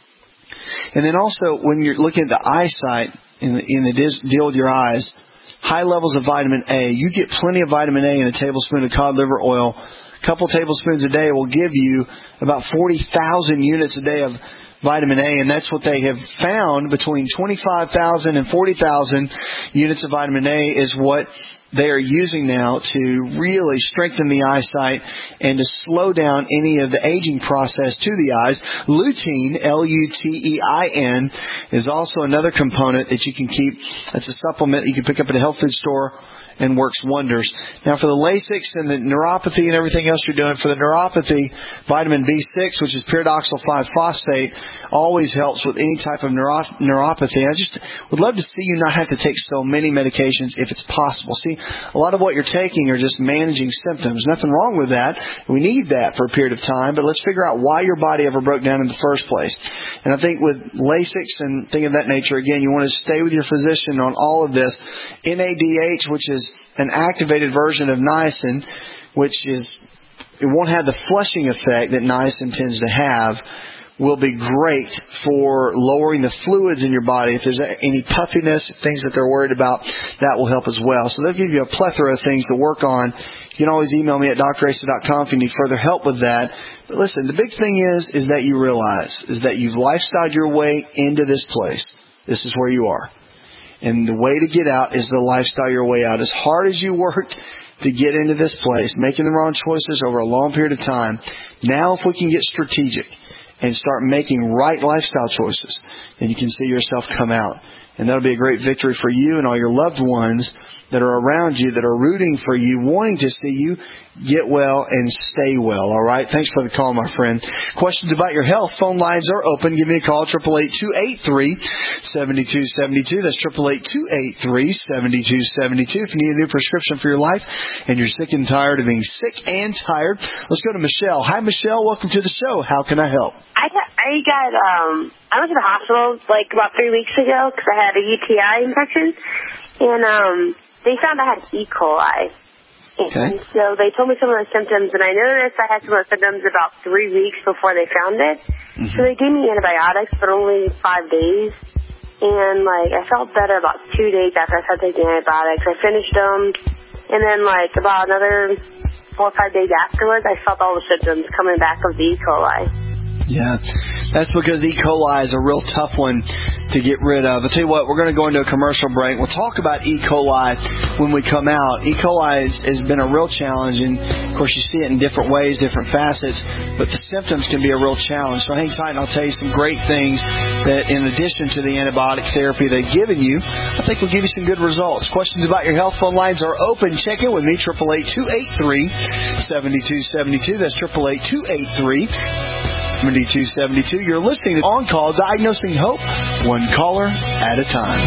And then also, when you're looking at the eyesight, in the, in the deal with your eyes, high levels of vitamin A. You get plenty of vitamin A in a tablespoon of cod liver oil. A couple tablespoons a day will give you about forty thousand units a day of vitamin A, and that's what they have found. Between twenty-five thousand and forty thousand units of vitamin A is what they are using now to really strengthen the eyesight and to slow down any of the aging process to the eyes. Lutein, L U T E I N, is also another component that you can keep. It's a supplement you can pick up at a health food store and works wonders. Now, for the Lasix and the neuropathy and everything else you're doing, for the neuropathy, vitamin B six, which is pyridoxal five phosphate, always helps with any type of neuro- neuropathy. I just would love to see you not have to take so many medications if it's possible. See, a lot of what you're taking are just managing symptoms. Nothing wrong with that. We need that for a period of time, but let's figure out why your body ever broke down in the first place. And I think with Lasix and things of that nature, again, you want to stay with your physician on all of this. N A D H, which is an activated version of niacin, which is, it won't have the flushing effect that niacin tends to have, will be great for lowering the fluids in your body. If there's any puffiness, things that they're worried about, that will help as well. So they'll give you a plethora of things to work on. You can always email me at d r asa dot com if you need further help with that. But listen, the big thing is, is that you realize, is that you've lifestyled your way into this place. This is where you are. And the way to get out is to lifestyle your way out. As hard as you worked to get into this place, making the wrong choices over a long period of time, now if we can get strategic and start making right lifestyle choices, then you can see yourself come out. And that'll be a great victory for you and all your loved ones that are around you, that are rooting for you, wanting to see you get well and stay well. All right? Thanks for the call, my friend. Questions about your health, phone lines are open. Give me a call, eight eight eight, two eight three, seven two seven two. That's eight eight eight, two eight three, seven two seven two. If you need a new prescription for your life and you're sick and tired of being sick and tired, let's go to Michelle. Hi, Michelle. Welcome to the show. How can I help? I got, I got, um, I went to the hospital like about three weeks ago because I had a U T I infection, and um, they found I had E. coli. Okay. And so they told me some of the symptoms, and I noticed I had some of the symptoms about three weeks before they found it. Mm-hmm. So they gave me antibiotics, but only five days. And, like, I felt better about two days after I started taking antibiotics. I finished them, and then, like, about another four or five days afterwards, I felt all the symptoms coming back of the E. coli. Yeah, that's because E. coli is a real tough one to get rid of. I'll tell you what, we're going to go into a commercial break. We'll talk about E. coli when we come out. E. coli has, has been a real challenge, and, of course, you see it in different ways, different facets, but the symptoms can be a real challenge. So hang tight, and I'll tell you some great things that, in addition to the antibiotic therapy they've given you, I think will give you some good results. Questions about your health, phone lines are open. Check in with me, eight eight eight, two eight three, seven two seven two. That's eight eight eight, two eight three, seven two seven two. You're listening to On Call, Diagnosing Hope, one caller at a time.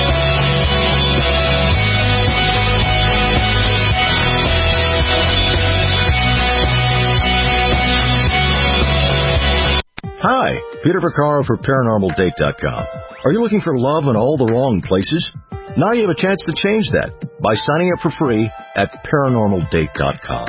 Hi, Peter Vaccaro for Paranormal Date dot com. Are you looking for love in all the wrong places? Now you have a chance to change that by signing up for free at Paranormal Date dot com.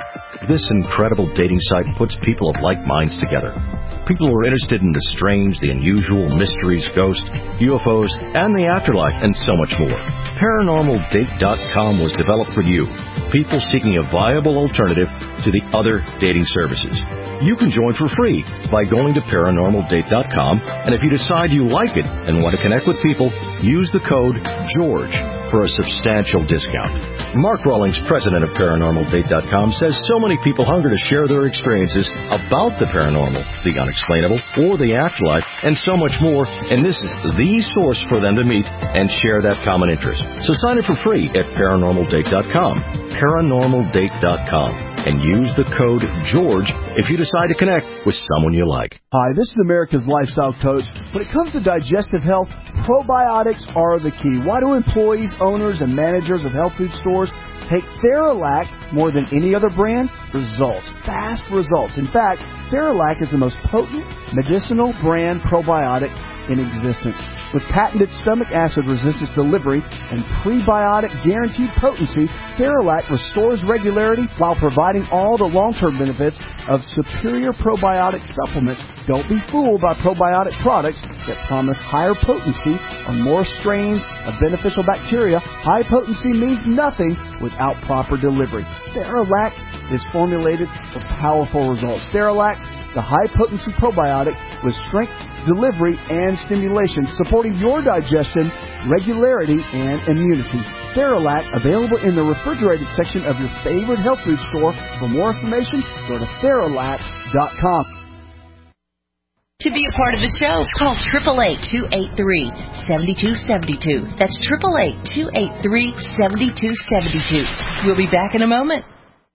This incredible dating site puts people of like minds together. People who are interested in the strange, the unusual, mysteries, ghosts, U F Os, and the afterlife, and so much more. Paranormal Date dot com was developed for you, people seeking a viable alternative to the other dating services. You can join for free by going to Paranormal Date dot com, and if you decide you like it and want to connect with people, use the code GEORGE for a substantial discount. Mark Rawlings, president of Paranormal Date dot com, says so many people hunger to share their experiences about the paranormal, the unexplainable, or the afterlife, and so much more, and this is the source for them to meet and share that common interest. So sign up for free at Paranormal Date dot com, Paranormal Date dot com, and use the code GEORGE if you decide to connect with someone you like. Hi, this is America's Lifestyle Coach. When it comes to digestive health, probiotics are the key. Why do employees, owners, and managers of health food stores take Theralac more than any other brand? Results. Fast results. In fact, Theralac is the most potent medicinal brand probiotic in existence. With patented stomach acid resistance delivery and prebiotic guaranteed potency, Theralac restores regularity while providing all the long-term benefits of superior probiotic supplements. Don't be fooled by probiotic products that promise higher potency or more strains of beneficial bacteria. High potency means nothing without proper delivery. Theralac is formulated for powerful results. Theralac, the high-potency probiotic with strength, delivery, and stimulation, supporting your digestion, regularity, and immunity. Theralac, available in the refrigerated section of your favorite health food store. For more information, go to Theralac dot com. To be a part of the show, call eight eight eight, two eight three, seven two seven two. That's eight eight eight, two eight three, seven two seven two. We'll be back in a moment.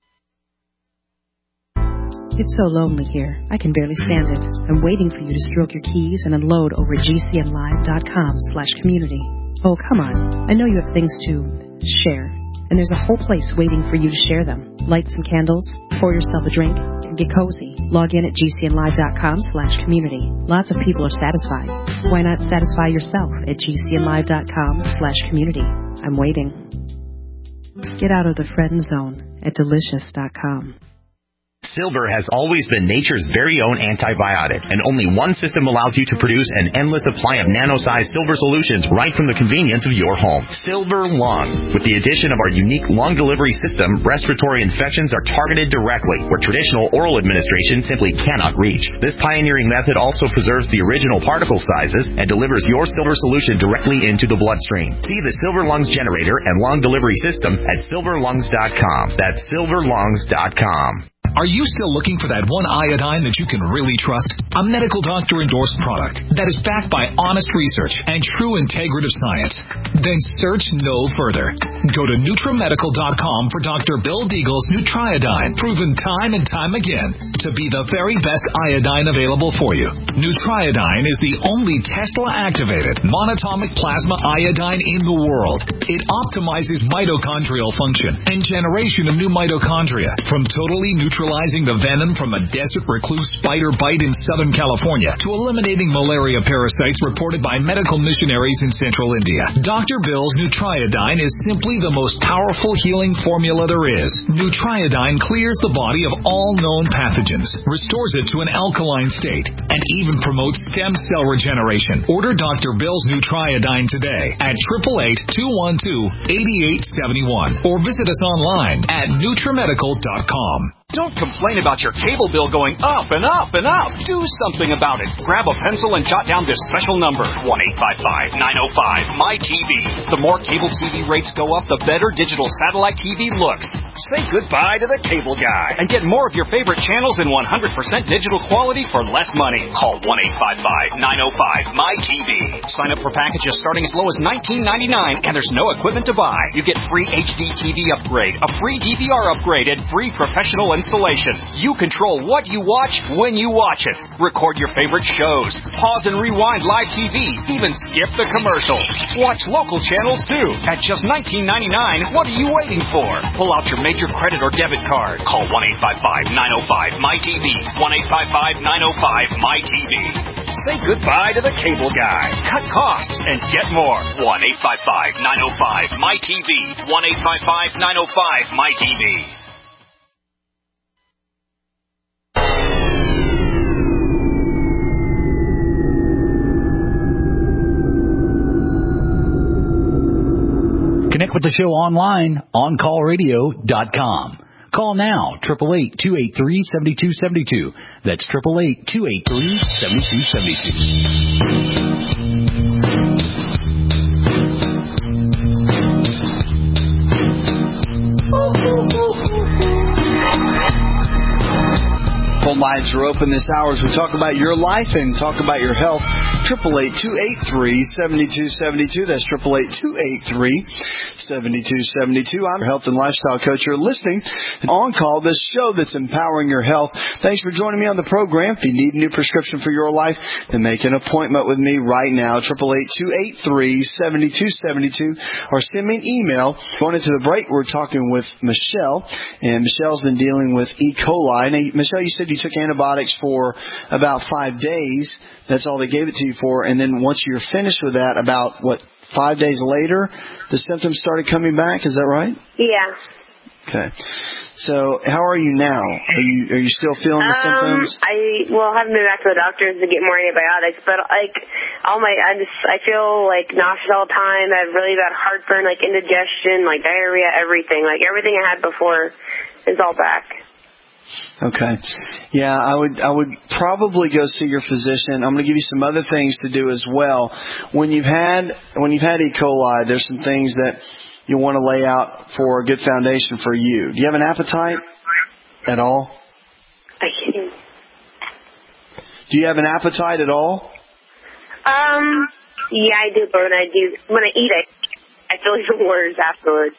It's so lonely here. I can barely stand it. I'm waiting for you to stroke your keys and unload over at G C N live dot com slash community. Oh, come on. I know you have things to share, and there's a whole place waiting for you to share them. Light some candles, pour yourself a drink, and get cozy. Log in at G C N live dot com slash community. Lots of people are satisfied. Why not satisfy yourself at G C N live dot com slash community? I'm waiting. Get out of the friend zone at delicious dot com. Silver has always been nature's very own antibiotic, and only one system allows you to produce an endless supply of nano-sized silver solutions right from the convenience of your home. Silver Lung. With the addition of our unique lung delivery system, respiratory infections are targeted directly, where traditional oral administration simply cannot reach. This pioneering method also preserves the original particle sizes and delivers your silver solution directly into the bloodstream. See the Silver Lungs generator and lung delivery system at silver lungs dot com. That's silver lungs dot com. Are you still looking for that one iodine that you can really trust? A medical doctor-endorsed product that is backed by honest research and true integrative science? Then search no further. Go to Nutra Medical dot com for Doctor Bill Deagle's Nutriodine, proven time and time again to be the very best iodine available for you. Nutriodine is the only Tesla-activated monatomic plasma iodine in the world. It optimizes mitochondrial function and generation of new mitochondria from totally neutralizing the venom from a desert recluse spider bite in Southern California to eliminating malaria parasites reported by medical missionaries in Central India. Doctor Bill's Nutriodine is simply the most powerful healing formula there is. Nutriodine clears the body of all known pathogens, restores it to an alkaline state, and even promotes stem cell regeneration. Order Doctor Bill's Nutriodine today at eight eight eight, two one two, eight eight seven one or visit us online at Nutra Medical dot com. Don't complain about your cable bill going up and up and up. Do something about it. Grab a pencil and jot down this special number, one eight five five, nine oh five, M Y T V. The more cable T V rates go up, the better digital satellite T V looks. Say goodbye to the cable guy and get more of your favorite channels in one hundred percent digital quality for less money. Call one eight five five, nine oh five, M Y T V. Sign up for packages starting as low as nineteen ninety-nine, and there's no equipment to buy. You get free H D T V upgrade, a free D V R upgrade, and free professional installation. You control what you watch when you watch it. Record your favorite shows. Pause and rewind live T V. Even skip the commercials. Watch local channels too. At just nineteen ninety-nine, what are you waiting for? Pull out your major credit or debit card. Call one eight five five, nine oh five, M Y T V. one eight five five, nine oh five, M Y T V. Say goodbye to the cable guy. Cut costs and get more. one eight five five, nine oh five, M Y T V. one eight five five, nine oh five, M Y T V. Put the show online, on call radio dot com. Call now, eight eight eight, two eight three, seven two seven two. That's eight eight eight, two eight three, seven two seven Phone lines are open this hour as we talk about your life and talk about your health. eight eight eight, two eight three, seven two seven two. That's eight eight eight, two eight three, seven two seven two. I'm your health and lifestyle coach. You're listening to On Call, this show that's empowering your health. Thanks for joining me on the program. If you need a new prescription for your life, then make an appointment with me right now. eight eight eight, two eight three, seven two seven two. Or send me an email. Going into the break, we're talking with Michelle. And Michelle's been dealing with E. coli. Now, Michelle, you said you took antibiotics for about five days. That's all they gave it to you for. And then once you're finished with that, about, what, five days later, the symptoms started coming back. Is that right? Yeah. Okay. So how are you now? Are you are you still feeling the um, symptoms? I well haven't been back to the doctors to get more antibiotics, but like all my I just I feel like nauseous all the time. I have really bad heartburn, like indigestion, like diarrhea, everything. Like everything I had before is all back. Okay. Yeah, I would I would probably go see your physician. I'm going to give you some other things to do as well. When you've had when you've had E. coli, there's some things that you want to lay out for a good foundation for you. Do you have an appetite at all? I can't. Do you have an appetite at all? Um, yeah, I do, but when I do when I eat, I I feel even worse afterwards.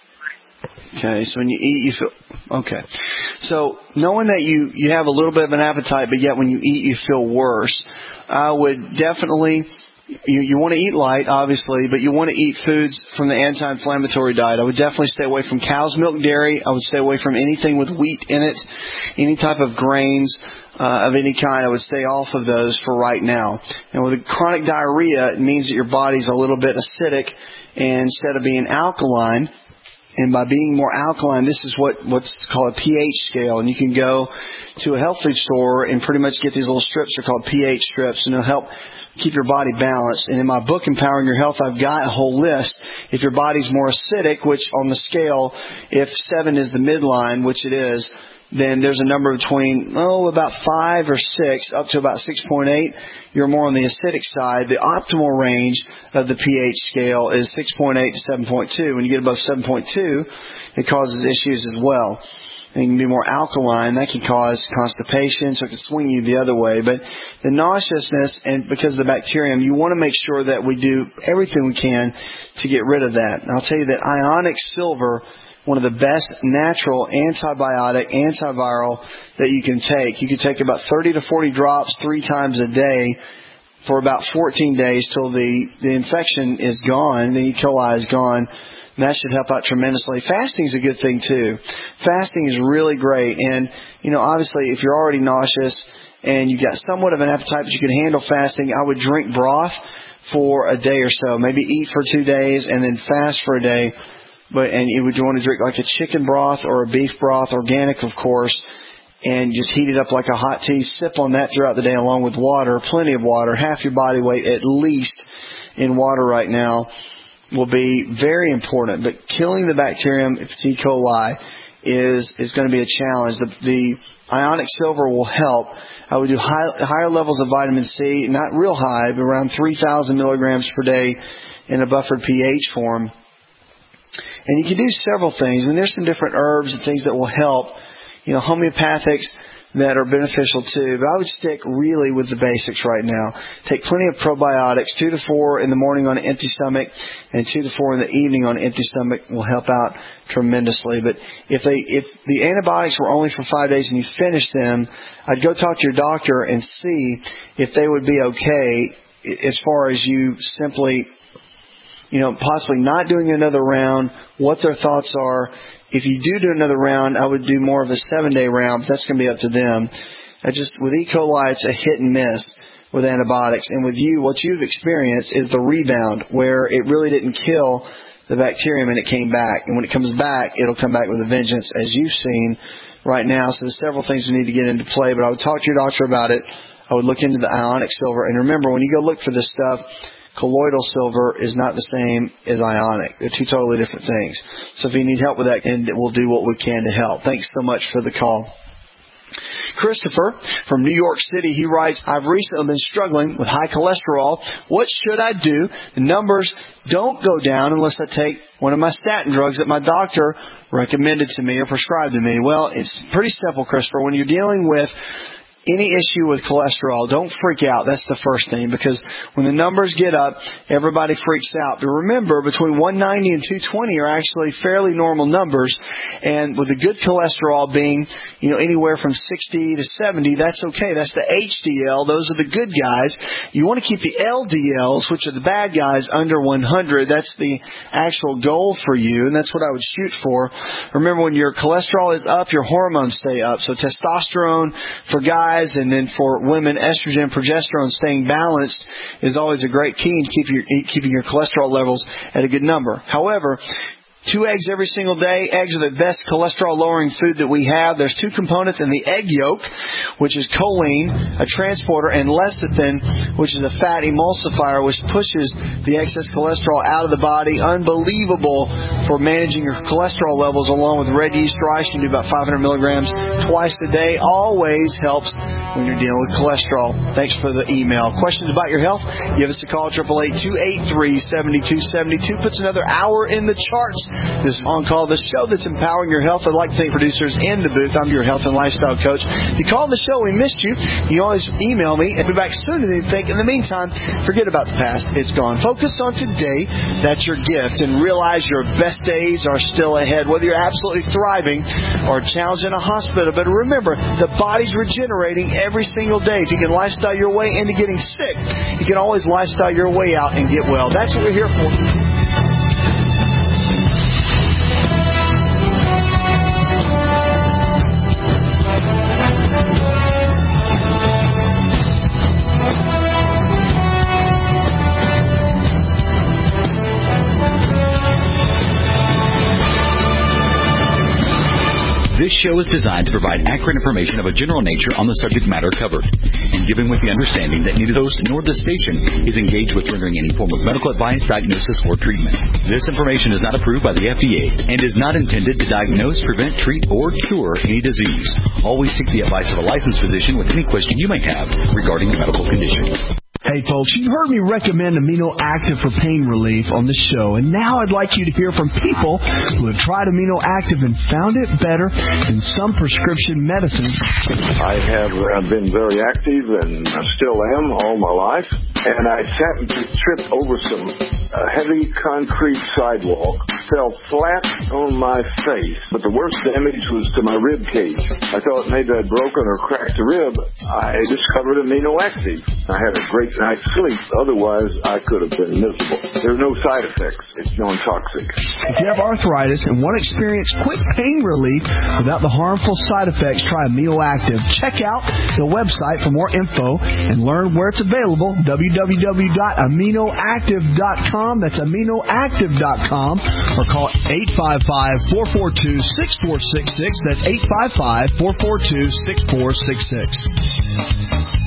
Okay, so when you eat, you feel... Okay. So knowing that you, you have a little bit of an appetite, but yet when you eat, you feel worse, I would definitely... You, you want to eat light, obviously, but you want to eat foods from the anti-inflammatory diet. I would definitely stay away from cow's milk dairy. I would stay away from anything with wheat in it, any type of grains uh, of any kind. I would stay off of those for right now. And with chronic diarrhea, it means that your body's a little bit acidic, and instead of being alkaline, and by being more alkaline, this is what, what's called a pH scale. And you can go to a health food store and pretty much get these little strips. They're called pH strips, and they'll help keep your body balanced. And in my book, Empowering Your Health, I've got a whole list. If your body's more acidic, which on the scale, if seven is the midline, which it is, then there's a number between, oh, about five or six, up to about six point eight. You're more on the acidic side. The optimal range of the pH scale is six point eight to seven point two. When you get above seven point two, it causes issues as well. And you can be more alkaline. That can cause constipation, so it can swing you the other way. But the nauseousness, and because of the bacterium, you want to make sure that we do everything we can to get rid of that. And I'll tell you that ionic silver, one of the best natural antibiotic, antiviral that you can take. You can take about thirty to forty drops three times a day for about fourteen days till the, the infection is gone, the E. coli is gone. And that should help out tremendously. Fasting is a good thing, too. Fasting is really great. And, you know, obviously, if you're already nauseous and you've got somewhat of an appetite, but you can handle fasting, I would drink broth for a day or so. Maybe eat for two days and then fast for a day. But and you would want to drink like a chicken broth or a beef broth, organic, of course, and just heat it up like a hot tea. Sip on that throughout the day along with water, plenty of water, half your body weight at least in water right now will be very important. But killing the bacterium, if it's E. coli, is is going to be a challenge. The, the ionic silver will help. I would do high, higher levels of vitamin C, not real high, but around three thousand milligrams per day in a buffered pH form. And you can do several things. I mean, there's some different herbs and things that will help. You know, homeopathics that are beneficial too. But I would stick really with the basics right now. Take plenty of probiotics, two to four in the morning on an empty stomach, and two to four in the evening on an empty stomach will help out tremendously. But if they, if the antibiotics were only for five days and you finished them, I'd go talk to your doctor and see if they would be okay as far as you simply, you know, possibly not doing another round, what their thoughts are. If you do do another round, I would do more of a seven-day round, but that's going to be up to them. I just with E. coli, it's a hit and miss with antibiotics. And with you, what you've experienced is the rebound, where it really didn't kill the bacterium and it came back. And when it comes back, it'll come back with a vengeance, as you've seen right now. So there's several things we need to get into play, but I would talk to your doctor about it. I would look into the ionic silver. And remember, when you go look for this stuff, colloidal silver is not the same as ionic. They're two totally different things. So if you need help with that, and we'll do what we can to help. Thanks so much for the call. Christopher from New York City, he writes, I've recently been struggling with high cholesterol. What should I do? The numbers don't go down unless I take one of my statin drugs that my doctor recommended to me or prescribed to me. Well, it's pretty simple, Christopher. When you're dealing with any issue with cholesterol, don't freak out. That's the first thing, because when the numbers get up, everybody freaks out. But remember, between one ninety and two twenty are actually fairly normal numbers, and with the good cholesterol being, you know, anywhere from sixty to seventy, that's okay. That's the H D L. Those are the good guys. You want to keep the L D Ls, which are the bad guys, under one hundred. That's the actual goal for you, and that's what I would shoot for. Remember, when your cholesterol is up, your hormones stay up. So testosterone for guys, and then for women, estrogen, progesterone staying balanced is always a great key in keep your, keeping your cholesterol levels at a good number. However, two eggs every single day. Eggs are the best cholesterol-lowering food that we have. There's two components in the egg yolk, which is choline, a transporter, and lecithin, which is a fat emulsifier, which pushes the excess cholesterol out of the body. Unbelievable for managing your cholesterol levels, along with red yeast rice. You can do about five hundred milligrams twice a day. Always helps when you're dealing with cholesterol. Thanks for the email. Questions about your health? Give us a call, eight eight eight, two eight three, seven two seven two. Puts another hour in the charts. This is On Call, the show that's empowering your health. I'd like to thank producers in the booth. I'm your health and lifestyle coach. If you called the show, we missed you. You always email me. I'll be back sooner than you think. In the meantime, forget about the past. It's gone. Focus on today. That's your gift. And realize your best days are still ahead. Whether you're absolutely thriving or challenged in a hospital. But remember, the body's regenerating every single day. If you can lifestyle your way into getting sick, you can always lifestyle your way out and get well. That's what we're here for. This show is designed to provide accurate information of a general nature on the subject matter covered, and given with the understanding that neither the host nor the station is engaged with rendering any form of medical advice, diagnosis, or treatment. This information is not approved by the F D A and is not intended to diagnose, prevent, treat, or cure any disease. Always seek the advice of a licensed physician with any question you may have regarding a medical condition. Hey folks, you heard me recommend Amino Active for pain relief on the show, and now I'd like you to hear from people who have tried Amino Active and found it better than some prescription medicine. I have uh, been very active, and I still am all my life, and I happened to trip over some uh, heavy concrete sidewalk, fell flat on my face, but the worst damage was to my rib cage. I thought maybe I'd broken or cracked a rib. I discovered Amino Active. I had a great night's sleep. Otherwise, I could have been miserable. There are no side effects. It's non-toxic. If you have arthritis and want to experience quick pain relief without the harmful side effects, try Amino Active. Check out the website for more info and learn where it's available, w w w dot amino active dot com. That's amino active dot com. Or call eight five five, four four two, six four six six. That's eight five five, four four two, six four six six.